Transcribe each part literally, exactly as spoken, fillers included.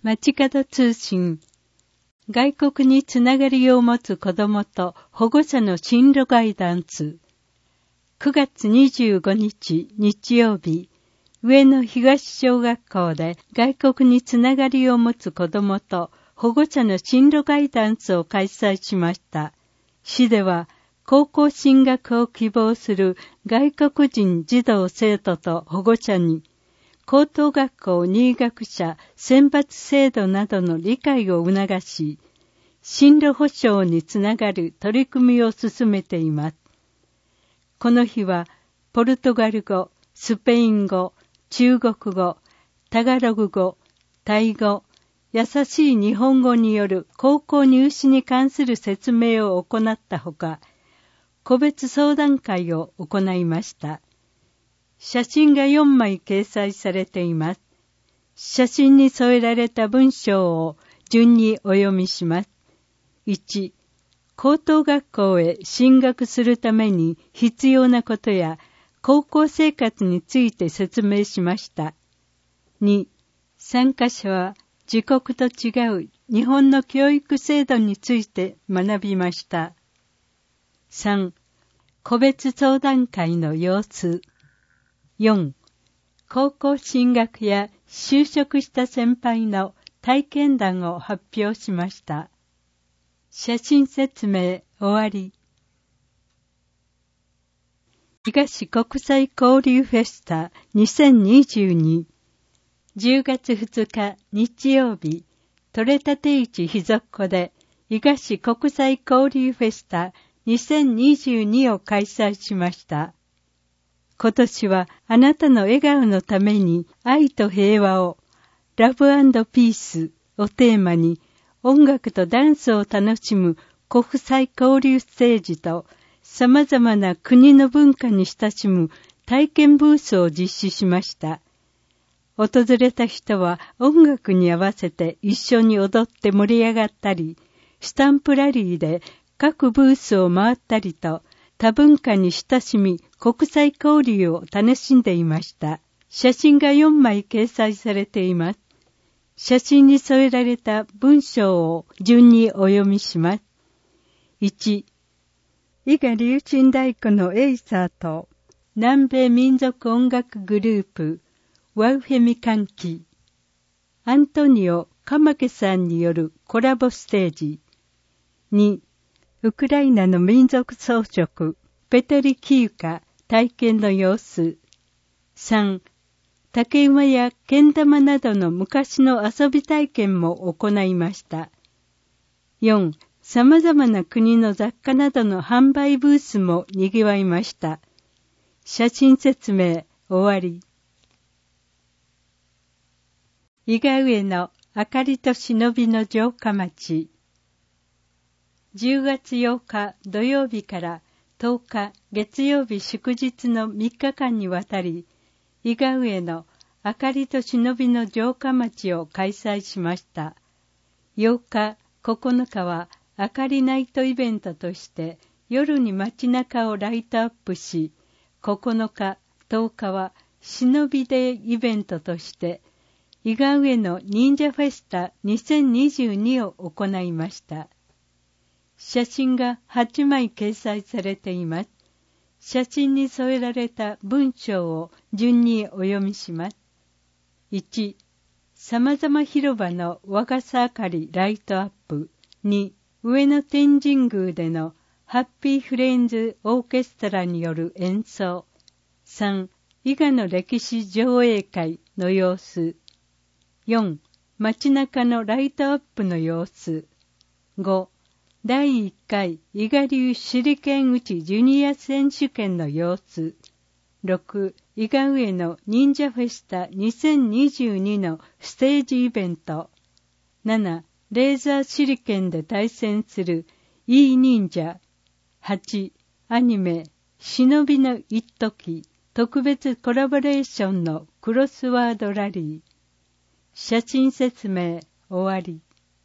街角通信。外国につながりを持つ子どもと保護者の進路ガイダンス。くがつにじゅうごにち日曜日、上野東小学校で外国につながりを持つ子どもと保護者の進路ガイダンスを開催しました。市では高校進学を希望する外国人児童生徒と保護者に高等学校入学者選抜制度などの理解を促し、進路保障につながる取り組みを進めています。この日は、ポルトガル語、スペイン語、中国語、タガログ語、タイ語、優しい日本語による高校入試に関する説明を行ったほか、個別相談会を行いました。写真がよんまい掲載されています。写真に添えられた文章を順にお読みします。いち、高等学校へ進学するために必要なことや高校生活について説明しました。に、参加者は自国と違う日本の教育制度について学びました。さん、個別相談会の様子。よん、高校進学や就職した先輩の体験談を発表しました。写真説明終わり。東国際交流フェスタにせんにじゅうに。じゅうがつふつか日曜日、取れたて市秘蔵庫で東国際交流フェスタにせんにじゅうにを開催しました。今年はあなたの笑顔のために愛と平和を、ラブ&ピースをテーマに音楽とダンスを楽しむ国際交流ステージと様々な国の文化に親しむ体験ブースを実施しました。訪れた人は音楽に合わせて一緒に踊って盛り上がったり、スタンプラリーで各ブースを回ったりと、多文化に親しみ国際交流を楽しんでいました。写真がよんまい掲載されています。写真に添えられた文章を順にお読みします。いち、伊賀琉鎮太鼓のエイサーと南米民族音楽グループワウフェミ歓喜、アントニオ・カマケさんによるコラボステージ。に、ウクライナの民族装飾、ペトリキーウカ体験の様子。さん、竹馬やけん玉などの昔の遊び体験も行いました。よん、様々な国の雑貨などの販売ブースも賑わいました。写真説明終わり。伊賀上の明かりと忍びの城下町。じゅうがつようか土曜日からとおか月曜日祝日のみっかかんにわたり、伊賀上の明かりと忍びの城下町を開催しました。ようか、ここのかは明かりナイトイベントとして夜に街中をライトアップし、ここのか、とおかは忍びデーイベントとして伊賀上の忍者フェスタにせんにじゅうにを行いました。写真がはちまい掲載されています。写真に添えられた文章を順にお読みします。いち、様々広場の和傘明かりライトアップ。に、上野天神宮でのハッピーフレンズオーケストラによる演奏。さん、伊賀の歴史上映会の様子。よん、街中のライトアップの様子。ご、だいいっかい伊賀流手裏剣打ちジュニア選手権の様子。ろく、伊賀上の忍者フェスタにせんにじゅうにのステージイベント。なな、レーザー手裏剣で対戦するいい忍者。はち、アニメ忍びの一時特別コラボレーションのクロスワードラリー。写真説明終わり。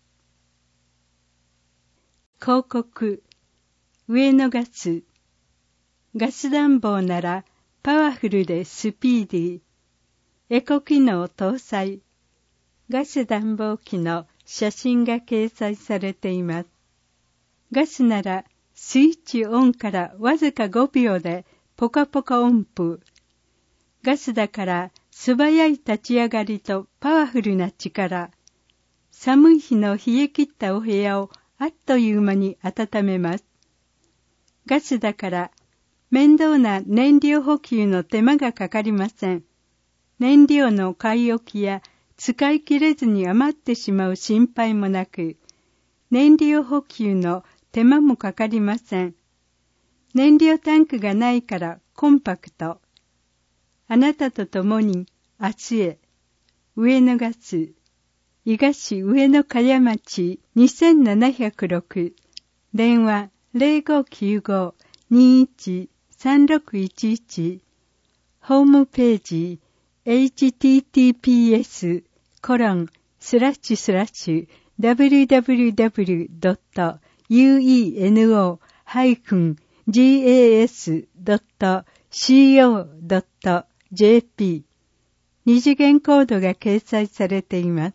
広告。上野ガス。ガス暖房ならパワフルでスピーディー。エコ機能搭載。 ガス暖房機の写真が掲載されています。ガスならスイッチオンからわずかごびょうでポカポカ温風。ガスだから素早い立ち上がりとパワフルな力。寒い日の冷え切ったお部屋をあっという間に温めます。ガスだから面倒な燃料補給の手間がかかりません。燃料の買い置きや使い切れずに余ってしまう心配もなく、燃料補給の手間もかかりません。燃料タンクがないからコンパクト。あなたと共に明日へ。上野ガス、伊賀市上野茅町にせんななひゃくろく、電話 ゼロごきゅうご にいち さんろくいちいち、ホームページ エイチティーティーピーエス コロンスラッシュスラッシュ ダブリューダブリューダブリュー ドット ユーイーエヌオー ハイフン ジーエーエス ドット シーオー ドット ジェーピー 二次元コードが掲載されています。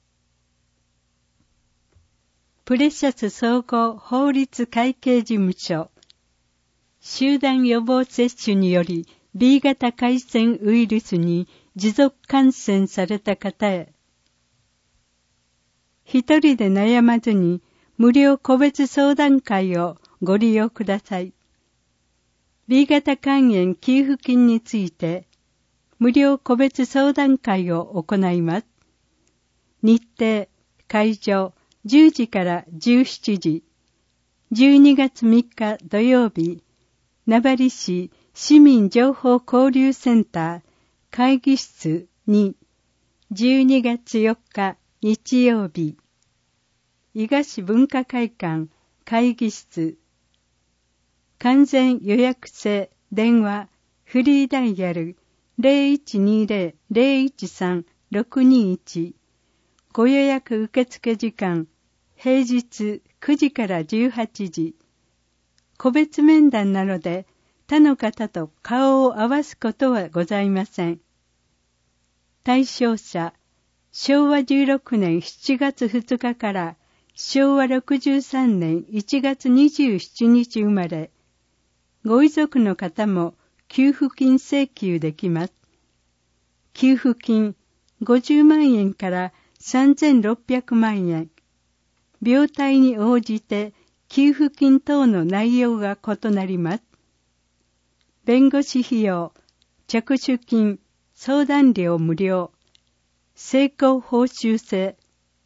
プレシャス総合法律会計事務所、集団予防接種により ビー 型感染ウイルスに持続感染された方へ、一人で悩まずに無料個別相談会をご利用ください。ビー 型肝炎給付金について無料個別相談会を行います。日程、会場、じゅうじからじゅうしちじ、じゅうにがつみっか土曜日、名張市市民情報交流センター会議室に、じゅうにがつよっか日曜日、伊賀市文化会館会議室、完全予約制電話フリーダイヤル ゼロいちにゼロ ゼロいちさん ろくにいち、ご予約受付時間平日くじからじゅうはちじ、個別面談なので他の方と顔を合わすことはございません。対象者、しょうわじゅうろくねんしちがつふつかからしょうわろくじゅうさんねんいちがつにじゅうしちにち生まれ、ご遺族の方も給付金請求できます。給付金ごじゅうまんえんからさんぜんろっぴゃくまんえん。病態に応じて給付金等の内容が異なります。弁護士費用、着手金、相談料無料、成功報酬制、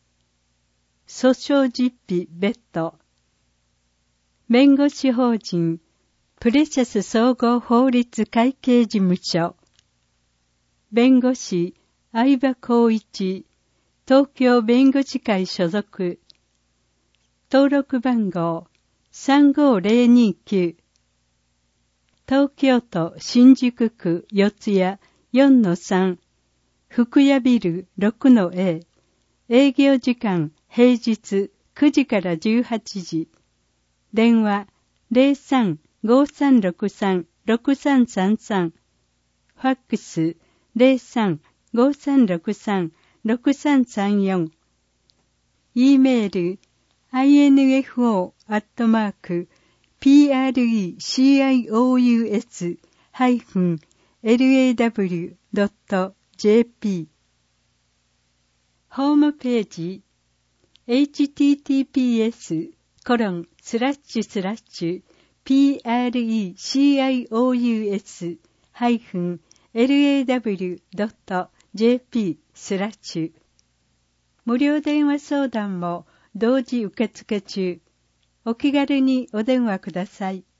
訴訟実費別途。弁護士法人プレシャス総合法律会計事務所、弁護士相葉光一、東京弁護士会所属、登録番号 さんごゼロにきゅう、東京都新宿区四谷 よんのさん、福屋ビル ろくのエー、営業時間平日くじからじゅうはちじ、電話 ゼロさん ごさんろくさん ろくさんさんさん、ファックス ゼロさん ごさんろくさん ろくさんさんよん、E メール アイエヌエフオー アットマーク ピーアールイーシーアイオーユーエス ハイフン エルエーダブリュー ドット ジェーピー、 ホームページ エイチティーティーピーエス コロンスラッシュスラッシュ ピーアールイーシーアイオーユーエス ハイフン エルエーダブリュー ドット ジェーピー スラッシュ、無料電話相談も同時受付中。お気軽にお電話ください。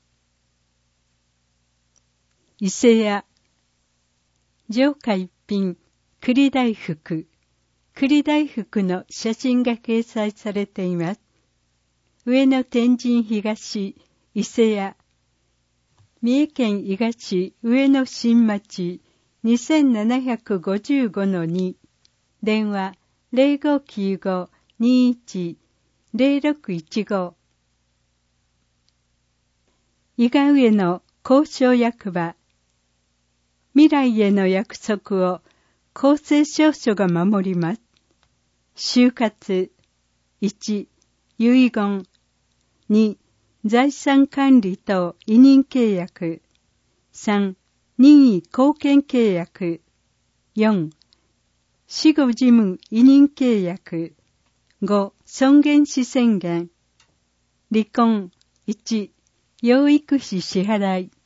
伊勢屋、上下一品、栗大福、栗大福の写真が掲載されています。上野天神東、伊勢屋、三重県伊賀市上野新町 にせんななひゃくごじゅうごのに、電話 ゼロごきゅうご にいち ゼロろくいちご、伊賀上野公証役場、未来への約束を公正証書が守ります。 就活。いち、遺言。に、財産管理等委任契約。さん、任意貢献契約。よん、死後事務委任契約。ご、尊厳死宣言。離婚。いち、養育費支払い。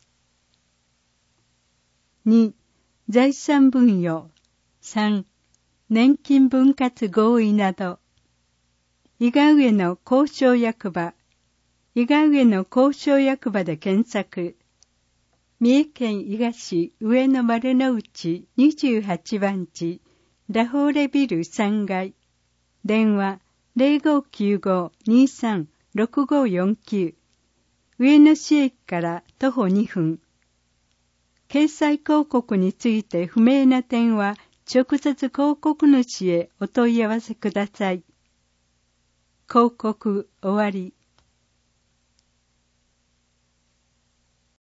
に、財産分与。さん、年金分割合意など。伊賀上の公証役場。伊賀上の公証役場で検索。三重県伊賀市上野丸の内にじゅうはちばん地、ラフォーレビルさん階。電話 ゼロごきゅうご にさん ろくごよんきゅう。上野市駅から徒歩にふん。掲載広告について不明な点は直接広告主へお問い合わせください。広告終わり。